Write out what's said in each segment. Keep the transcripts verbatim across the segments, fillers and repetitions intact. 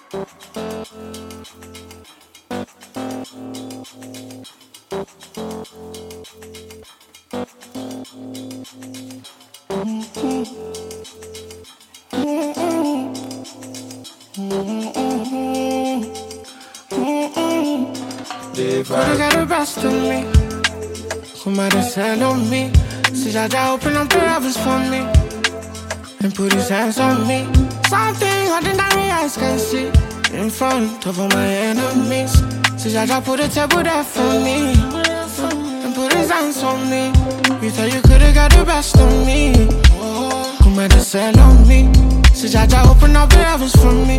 Could've got the best of me. Who might have said on me? See Jaja open up the heavens for me and put his hands on me. Something ordinary eyes can see in front of all my enemies. See Jaja put a table there for me and put his hands on me. You thought you could've got the best of me. Who might have said on me? See Jaja open up the heavens for me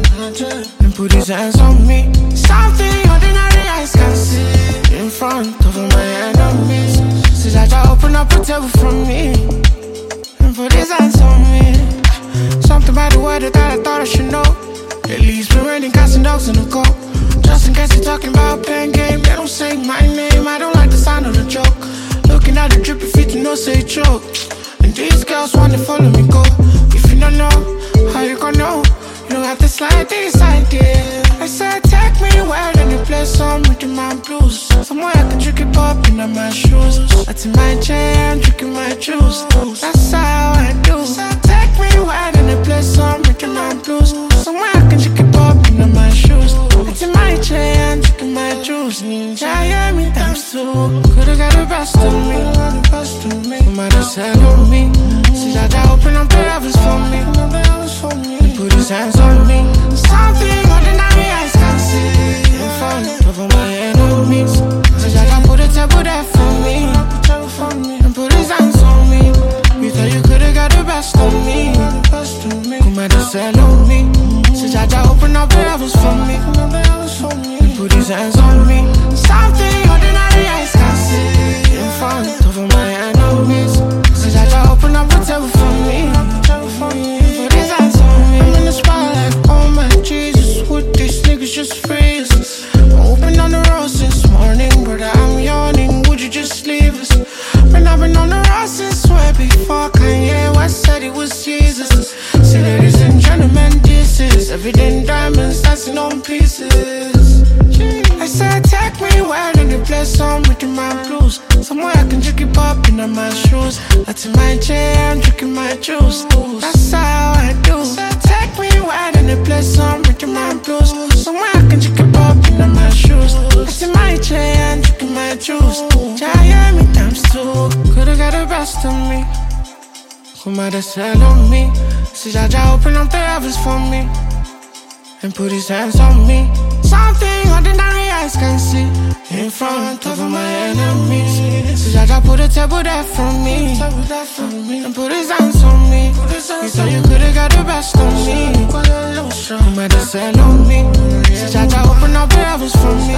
and put his hands on me. Something ordinary eyes can see in front of all my enemies. See Jaja open up a table for me and put his hands on me. Something about the weather that I thought I should know. At least been raining cats and dogs in the cold. Just in case you're talking about pen game, they don't say my name. I don't like the sound of the joke. Looking at the drippy feet, you know say choke. And these girls wanna follow me go. If you don't know, how you gonna know? You don't have to slide this idea. I said take me where then you play some rhythm and blues. Somewhere I can drink it pop in my shoes. That's in my chair, I'm drinking my juice. That's how I do. So take me where then you play some rhythm and blues. Somewhere I can drink it pop in my shoes. That's in my chair, I'm drinking my juice. Miami times two. Could've got the best of me. Who might have said on me? See Jaja open up the heavens for me and put his hands on me. Something ordinary eyes can see in front of all my enemies. See Jaja put a table there for me and put his hands on me. You thought you could've got the best of me. Who might have said on me? See Jaja open up the heavens for me and put his hands on me. Something ordinary eyes can see in front of all my enemies. See Jaja open up a table for me and put his hands on me. I'm in the spotlight, oh my Jesus, would these niggas just freeze us? Open on the road since morning, brother, I'm yawning, would you just leave us? Man, I've been on the road since way before Kanye West said it was Jesus. See, ladies and gentlemen, this is everyday diamonds dancing on pieces. I said take me where then you play some rhythm and blues. Somewhere I can drink it pop in my shoes. That's in my chair, I'm drinking my juice. That's how I do. Take me where then you play some rhythm and blues. Somewhere I can drink it pop in my shoes. That's in my chair, I'm drinking my juice. Miami times two. Could've got the best of me. Who might have said on me? See Jaja open up the heavens for me and put his hands on me. Something ordinary eyes can see in front of all my enemies. See Jaja put a table there for me and put his hands on me. You thought you could've got the best of me. Who might have said on me? See Jaja open up the heavens for me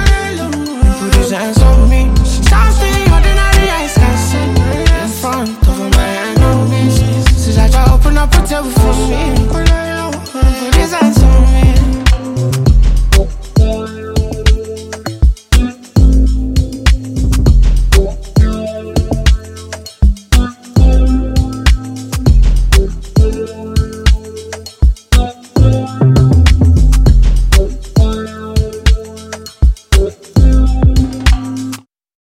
and put his hands on me. Something ordinary eyes can see in front of all my enemies. See Jaja open up a table for me and put his hands on me.